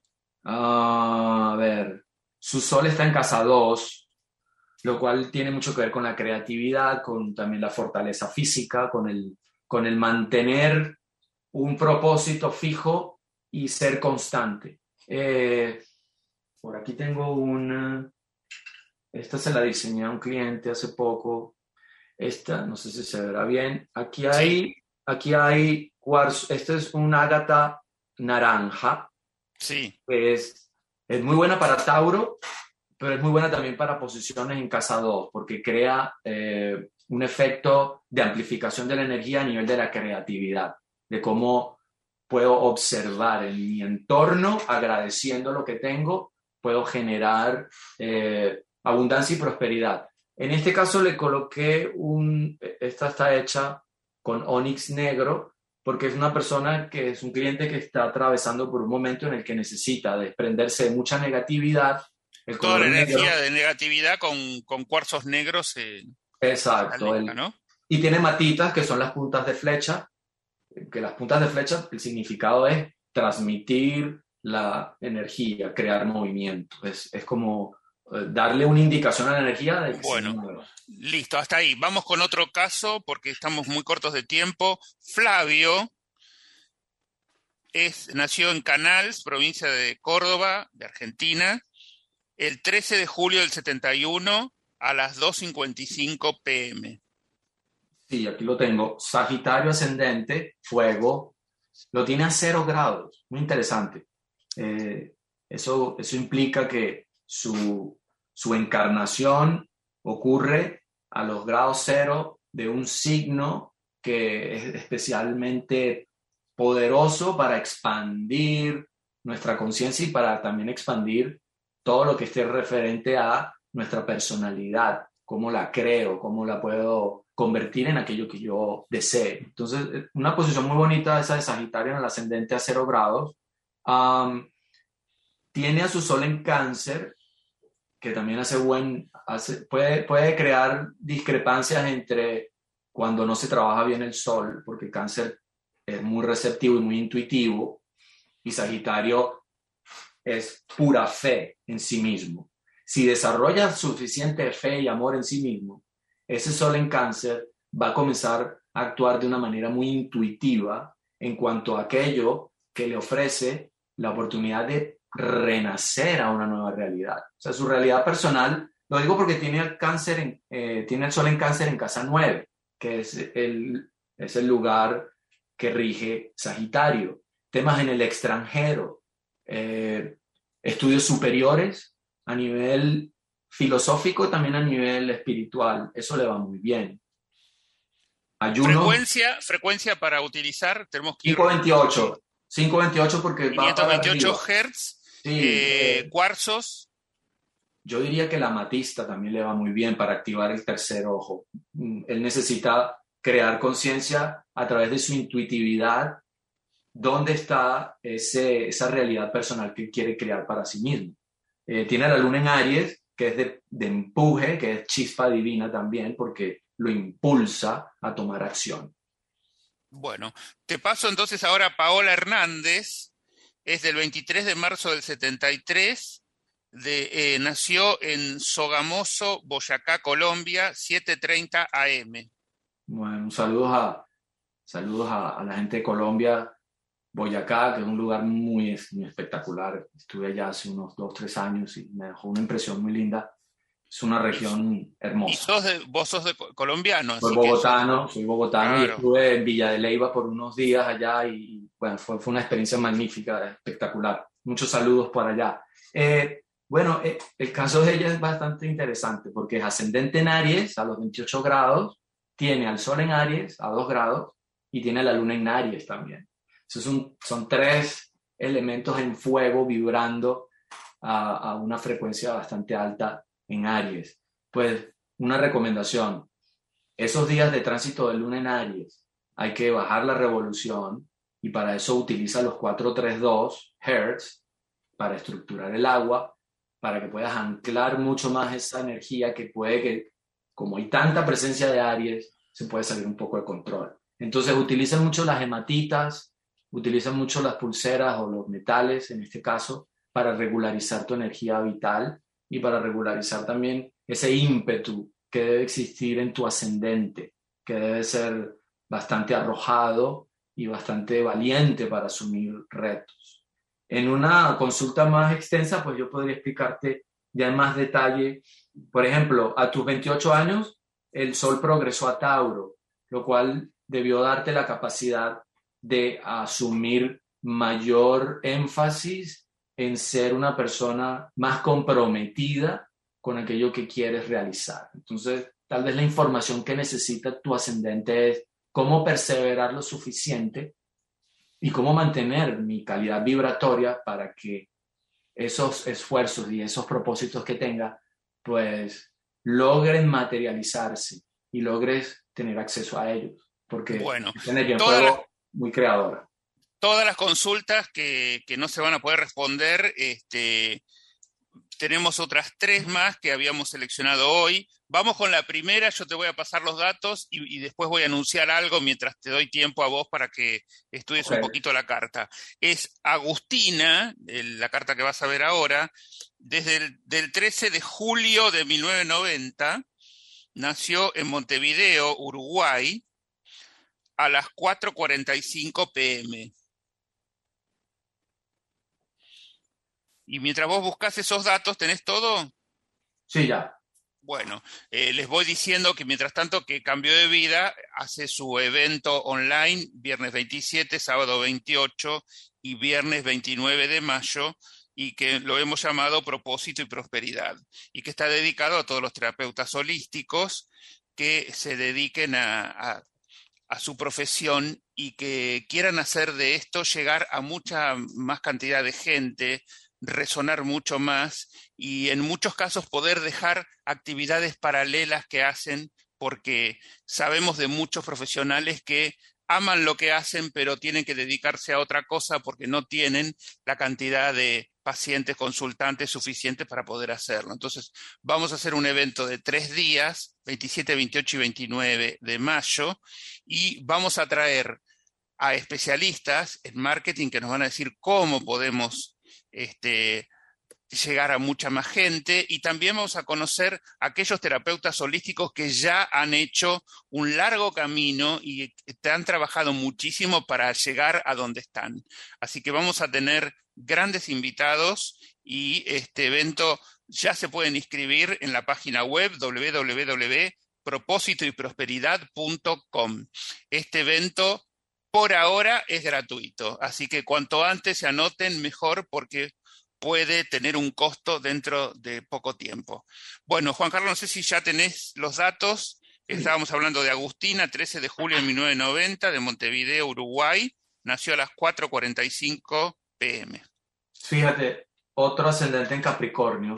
Uh, a ver, su sol está en casa dos, lo cual tiene mucho que ver con la creatividad, con también la fortaleza física, con el, con el mantener un propósito fijo y ser constante. Eh, por aquí tengo una... Esta se la diseñé a un cliente hace poco. Esta, no sé si se verá bien. Aquí hay, sí. aquí hay cuarzo. Este es un ágata naranja. Sí. Que es, es muy buena para Tauro, pero es muy buena también para posiciones en casa dos, porque crea eh, un efecto de amplificación de la energía a nivel de la creatividad, de cómo puedo observar en mi entorno, agradeciendo lo que tengo, puedo generar eh, abundancia y prosperidad. En este caso le coloqué un, esta está hecha con onix negro, porque es una persona que es un cliente que está atravesando por un momento en el que necesita desprenderse de mucha negatividad. El Toda la negro, energía de negatividad con, con cuarzos negros. Eh, exacto. aleja, el, ¿no? Y tiene matitas que son las puntas de flecha, que las puntas de flecha, el significado es transmitir la energía, crear movimiento. Es, es como darle una indicación a la energía de que bueno, se mueva. Listo, hasta ahí. Vamos con otro caso porque estamos muy cortos de tiempo. Flavio es, nació en Canals, provincia de Córdoba, de Argentina, el trece de julio del setenta y uno a las dos cincuenta y cinco pm. Sí, aquí lo tengo. Sagitario ascendente, fuego, lo tiene a cero grados. Muy interesante. Eh, Eso, eso implica que su, su encarnación ocurre a los grados cero de un signo que es especialmente poderoso para expandir nuestra conciencia y para también expandir todo lo que esté referente a nuestra personalidad, cómo la creo, cómo la puedo convertir en aquello que yo desee. Entonces, una posición muy bonita esa de Sagitario en el ascendente a cero grados. Um, tiene a su sol en Cáncer, que también hace buen, hace, puede, puede crear discrepancias entre cuando no se trabaja bien el sol, porque Cáncer es muy receptivo y muy intuitivo, y Sagitario es pura fe en sí mismo. Si desarrolla suficiente fe y amor en sí mismo, ese sol en Cáncer va a comenzar a actuar de una manera muy intuitiva en cuanto a aquello que le ofrece la oportunidad de renacer a una nueva realidad. O sea, su realidad personal, lo digo porque tiene el, cáncer en, eh, tiene el sol en Cáncer en casa nueve, que es el, es el lugar que rige Sagitario. Temas en el extranjero, eh, estudios superiores a nivel filosófico y también a nivel espiritual. Eso le va muy bien. Ayuno. Frecuencia, frecuencia para utilizar, tenemos que ir... quinientos veintiocho. quinientos veintiocho porque quinientos veintiocho va para hertz, sí, eh, eh, cuarzos. Yo diría que la amatista también le va muy bien para activar el tercer ojo. Él necesita crear conciencia a través de su intuitividad, dónde está ese, esa realidad personal que quiere crear para sí mismo. Eh, tiene la luna en Aries, que es de, de empuje, que es chispa divina también, porque lo impulsa a tomar acción. Bueno, te paso entonces ahora a Paola Hernández, es del veintitrés de marzo del setenta y tres, de, eh, nació en Sogamoso, Boyacá, Colombia, siete treinta A M. Bueno, saludos a, saludos a, a la gente de Colombia, Boyacá, que es un lugar muy, muy espectacular. Estuve allá hace unos dos, tres años y me dejó una impresión muy linda. Es una región hermosa. ¿Y sos de, vos sos de colombiano? Soy Así bogotano, que soy bogotano claro. Y estuve en Villa de Leyva por unos días allá y bueno, fue, fue una experiencia magnífica, espectacular. Muchos saludos por allá. Eh, bueno, eh, el caso de ella es bastante interesante porque es ascendente en Aries a los veintiocho grados, tiene al Sol en Aries a dos grados y tiene la Luna en Aries también. Entonces son, son tres elementos en fuego vibrando a, a una frecuencia bastante alta en Aries. Pues una recomendación, esos días de tránsito de Luna en Aries hay que bajar la revolución y para eso utiliza los cuatrocientos treinta y dos Hertz para estructurar el agua, para que puedas anclar mucho más esa energía que puede que, como hay tanta presencia de Aries, se puede salir un poco de control. Entonces utilizan mucho las hematitas, utilizan mucho las pulseras o los metales, en este caso, para regularizar tu energía vital y para regularizar también ese ímpetu que debe existir en tu ascendente, que debe ser bastante arrojado y bastante valiente para asumir retos. En una consulta más extensa, pues yo podría explicarte ya en más detalle. Por ejemplo, a tus veintiocho años, el Sol progresó a Tauro, lo cual debió darte la capacidad de asumir mayor énfasis en ser una persona más comprometida con aquello que quieres realizar. Entonces, tal vez la información que necesita tu ascendente es cómo perseverar lo suficiente y cómo mantener mi calidad vibratoria para que esos esfuerzos y esos propósitos que tenga, pues logren materializarse y logres tener acceso a ellos, porque bueno, es energía en todas fuego las, muy creadora. Todas las consultas que, que no se van a poder responder, este, tenemos otras tres más que habíamos seleccionado hoy. Vamos con la primera, yo te voy a pasar los datos y, y después voy a anunciar algo mientras te doy tiempo a vos para que estudies okay. un poquito la carta. Es Agustina, el, la carta que vas a ver ahora, desde el del trece de julio de mil novecientos noventa, nació en Montevideo, Uruguay, a las cuatro cuarenta y cinco pm. Y mientras vos buscas esos datos, ¿tenés todo? Sí, ya. Bueno, eh, les voy diciendo que mientras tanto que Cambio de Vida hace su evento online viernes veintisiete, sábado veintiocho y viernes veintinueve de mayo y que lo hemos llamado Propósito y Prosperidad, y que está dedicado a todos los terapeutas holísticos que se dediquen a, a, a su profesión y que quieran hacer de esto llegar a mucha más cantidad de gente, resonar mucho más y en muchos casos poder dejar actividades paralelas que hacen, porque sabemos de muchos profesionales que aman lo que hacen, pero tienen que dedicarse a otra cosa porque no tienen la cantidad de pacientes, consultantes suficientes para poder hacerlo. Entonces, vamos a hacer un evento de tres días, veintisiete, veintiocho y veintinueve de mayo, y vamos a traer a especialistas en marketing que nos van a decir cómo podemos este, llegar a mucha más gente, y también vamos a conocer a aquellos terapeutas holísticos que ya han hecho un largo camino y han trabajado muchísimo para llegar a donde están. Así que vamos a tener grandes invitados y este evento ya se pueden inscribir en la página web doble u doble u doble u punto propósito y prosperidad punto com. Este evento por ahora es gratuito, así que cuanto antes se anoten mejor porque puede tener un costo dentro de poco tiempo. Bueno, Juan Carlos, no sé si ya tenés los datos. Estábamos hablando de Agustina, trece de julio de mil novecientos noventa, de Montevideo, Uruguay. Nació a las cuatro cuarenta y cinco pe eme. Fíjate, otro ascendente en Capricornio.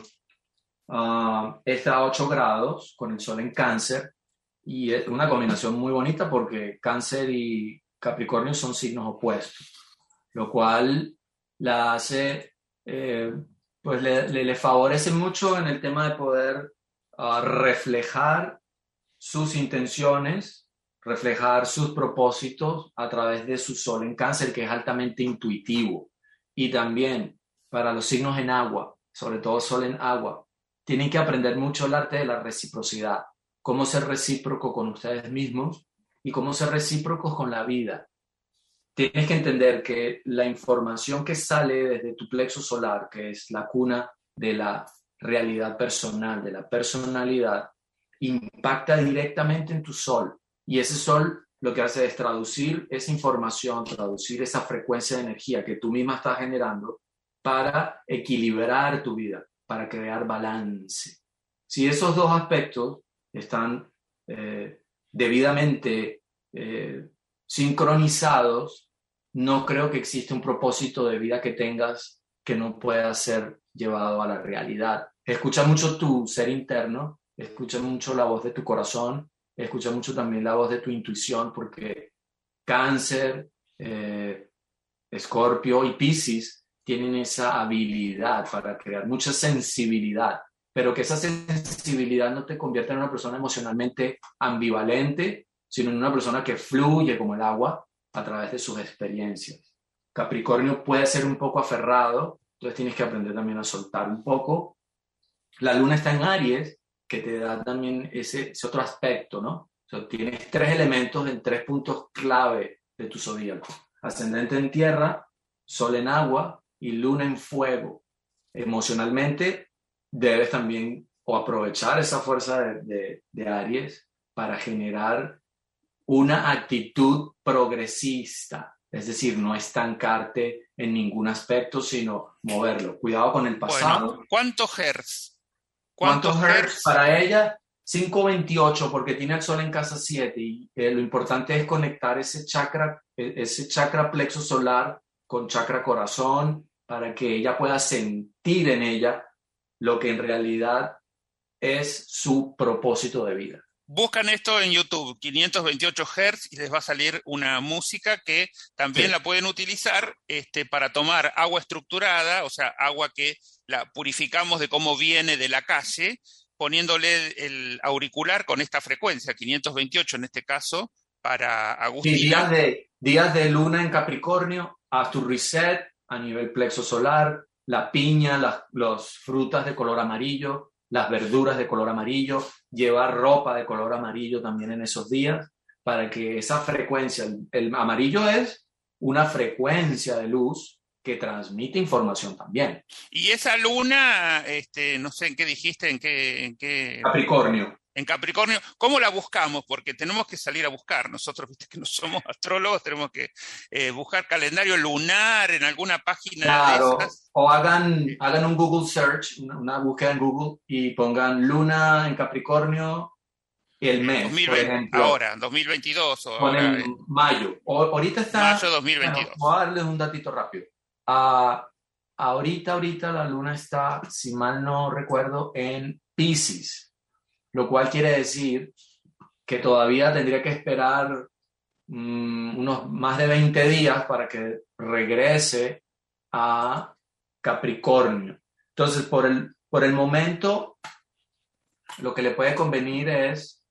Uh, está a ocho grados con el sol en Cáncer y es una combinación muy bonita porque Cáncer y Capricornio son signos opuestos, lo cual la hace... Eh, pues le, le, le favorece mucho en el tema de poder uh, reflejar sus intenciones, reflejar sus propósitos a través de su sol en Cáncer, que es altamente intuitivo. Y también para los signos en agua, sobre todo sol en agua, tienen que aprender mucho el arte de la reciprocidad, cómo ser recíproco con ustedes mismos y cómo ser recíprocos con la vida. Tienes que entender que la información que sale desde tu plexo solar, que es la cuna de la realidad personal, de la personalidad, impacta directamente en tu sol. Y ese sol lo que hace es traducir esa información, traducir esa frecuencia de energía que tú misma estás generando para equilibrar tu vida, para crear balance. Si esos dos aspectos están eh, debidamente eh, sincronizados, no creo que exista un propósito de vida que tengas que no pueda ser llevado a la realidad. Escucha mucho tu ser interno, escucha mucho la voz de tu corazón, escucha mucho también la voz de tu intuición, porque Cáncer, eh, Escorpio y Piscis tienen esa habilidad para crear mucha sensibilidad, pero que esa sensibilidad no te convierta en una persona emocionalmente ambivalente, sino en una persona que fluye como el agua a través de sus experiencias. Capricornio puede ser un poco aferrado, entonces tienes que aprender también a soltar un poco. La luna está en Aries, que te da también ese, ese otro aspecto, ¿no? O sea, tienes tres elementos en tres puntos clave de tu zodíaco. Ascendente en tierra, sol en agua y luna en fuego. Emocionalmente debes también o aprovechar esa fuerza de, de, de Aries para generar una actitud progresista, es decir, no estancarte en ningún aspecto, sino moverlo. Cuidado con el pasado. Bueno, ¿cuántos hertz? ¿Cuántos, ¿Cuántos hertz? Para ella, cinco veintiocho, porque tiene el sol en casa siete, y eh, lo importante es conectar ese chakra, ese chakra plexo solar con chakra corazón, para que ella pueda sentir en ella lo que en realidad es su propósito de vida. Buscan esto en YouTube, quinientos veintiocho hertz, y les va a salir una música que también sí. la pueden utilizar este, para tomar agua estructurada, o sea, agua que la purificamos de cómo viene de la calle, poniéndole el auricular con esta frecuencia, quinientos veintiocho en este caso, para Agustina. Y días de, días de luna en Capricornio, haz tu reset a nivel plexo solar, la piña, las los frutas de color amarillo, las verduras de color amarillo, llevar ropa de color amarillo también en esos días, para que esa frecuencia, el, el amarillo es una frecuencia de luz que transmite información también. Y esa luna, este, no sé en qué dijiste, en qué... En qué... Capricornio. En Capricornio, ¿cómo la buscamos? Porque tenemos que salir a buscar. Nosotros, viste que no somos astrólogos, tenemos que eh, buscar calendario lunar en alguna página Claro, de esas. o hagan, hagan un Google search, una, una búsqueda en Google y pongan luna en Capricornio y el mes, dos mil por veinte, ejemplo. ahora, dos mil veintidós. O Ponen ahora, eh, mayo. O, ahorita está... mayo dos mil veintidós. Bueno, voy a darles un datito rápido. Uh, ahorita, ahorita la luna está, si mal no recuerdo, en Piscis. Lo cual quiere decir que todavía tendría que esperar um, unos más de veinte días para que regrese a Capricornio. Entonces, por el, por el momento, lo que le puede convenir es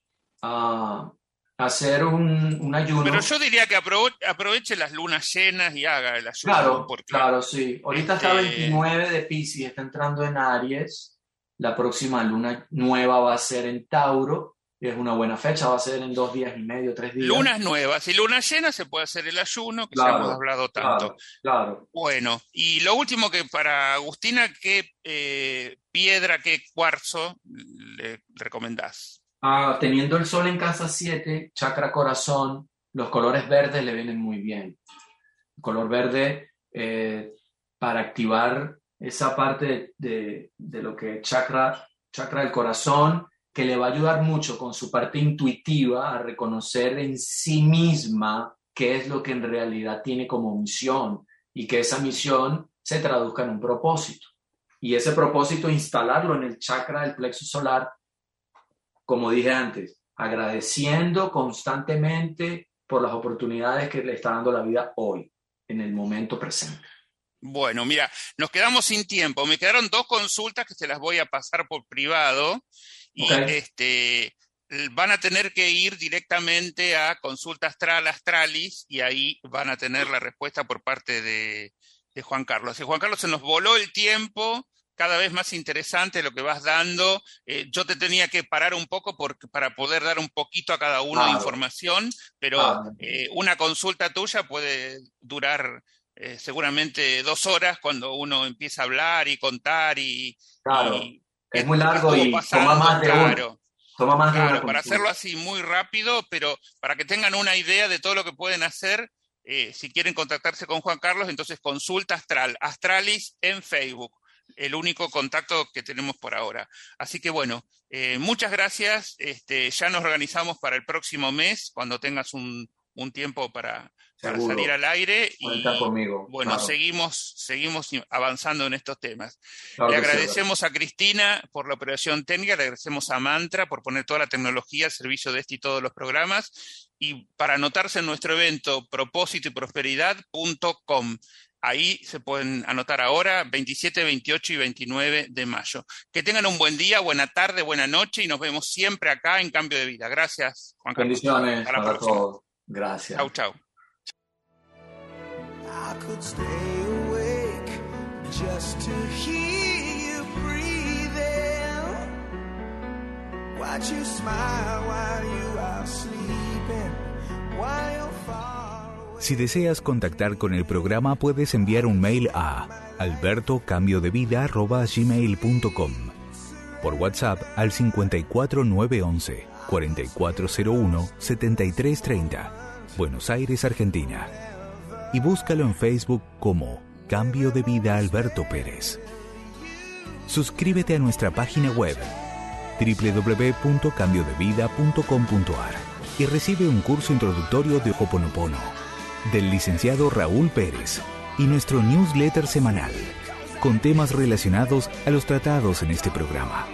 uh, hacer un, un ayuno. Pero yo diría que aproveche, aproveche las lunas llenas y haga el ayuno. Claro, porque, claro, sí. Ahorita este... está veintinueve de Piscis, está entrando en Aries. La próxima luna nueva va a ser en Tauro, y es una buena fecha, va a ser en dos días y medio, tres días. Lunas nuevas y lunas llenas se puede hacer el ayuno, que claro, ya hemos hablado tanto. Claro, claro. Bueno, y lo último que para Agustina, ¿qué eh, piedra, qué cuarzo le recomendás? Ah, teniendo el sol en casa siete, chakra corazón, los colores verdes le vienen muy bien. El color verde eh, para activar esa parte de, de, de lo que es chakra, chakra del corazón, que le va a ayudar mucho con su parte intuitiva a reconocer en sí misma qué es lo que en realidad tiene como misión y que esa misión se traduzca en un propósito. Y ese propósito instalarlo en el chakra del plexo solar, como dije antes, agradeciendo constantemente por las oportunidades que le está dando la vida hoy, en el momento presente. Bueno, mira, nos quedamos sin tiempo. Me quedaron dos consultas que se las voy a pasar por privado y okay. este, van a tener que ir directamente a Consulta Astral Astralis y ahí van a tener la respuesta por parte de, de Juan Carlos. Y Juan Carlos, se nos voló el tiempo, cada vez más interesante lo que vas dando. Eh, yo te tenía que parar un poco por, para poder dar un poquito a cada uno claro. de información, pero claro. eh, una consulta tuya puede durar... Eh, seguramente dos horas cuando uno empieza a hablar y contar y... Claro, y es muy largo y pasando, toma más de claro, uno. Toma más claro, de una para hacerlo así muy rápido, pero para que tengan una idea de todo lo que pueden hacer, eh, si quieren contactarse con Juan Carlos, entonces Consulta Astral, Astralis en Facebook, el único contacto que tenemos por ahora. Así que bueno, eh, muchas gracias, este, ya nos organizamos para el próximo mes, cuando tengas un, un tiempo para... para Seguro. salir al aire y conmigo, bueno, claro. seguimos, seguimos avanzando en estos temas. Claro le que agradecemos sí, a Cristina por la operación técnica, le agradecemos a Mantra por poner toda la tecnología al servicio de este y todos los programas y para anotarse en nuestro evento propósito y prosperidad punto com. Ahí se pueden anotar ahora, veintisiete, veintiocho y veintinueve de mayo. Que tengan un buen día, buena tarde, buena noche y nos vemos siempre acá en Cambio de Vida. Gracias, Juan Carlos. Bendiciones para todos. Gracias. Chau, chau. I could stay awake just to hear you breathing. Watch you smile while you are sleeping, while you're far away. Si deseas contactar con el programa, puedes enviar un mail a alberto cambio de vida arroba gmail punto com, por WhatsApp al cincuenta y cuatro nueve once, cuarenta y cuatro cero uno, setenta y tres treinta, Buenos Aires, Argentina. Y búscalo en Facebook como Cambio de Vida Alberto Pérez. Suscríbete a nuestra página web doble u doble u doble u punto cambio de vida punto com punto a r y recibe un curso introductorio de Ho'oponopono del licenciado Raúl Pérez y nuestro newsletter semanal con temas relacionados a los tratados en este programa.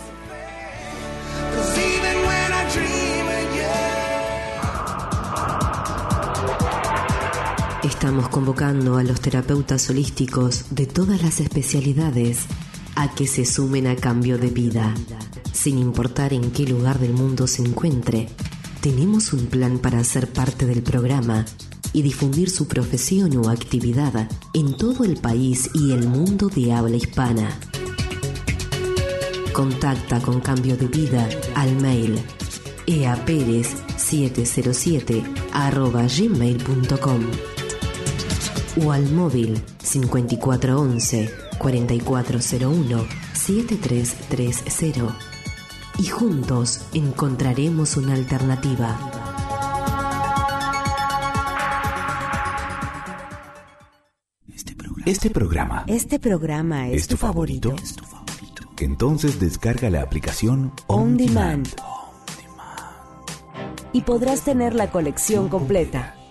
Estamos convocando a los terapeutas holísticos de todas las especialidades a que se sumen a Cambio de Vida. Sin importar en qué lugar del mundo se encuentre, tenemos un plan para ser parte del programa y difundir su profesión o actividad en todo el país y el mundo de habla hispana. Contacta con Cambio de Vida al mail eaperez siete cero siete arroba gmail punto com o al móvil cincuenta y cuatro once, cuarenta y cuatro cero uno, setenta y tres treinta. y juntos encontraremos una alternativa. Este programa, Este programa es, ¿es tu favorito? ¿Es tu favorito? Entonces descarga la aplicación On On Demand. Demand. Y podrás tener la colección completa.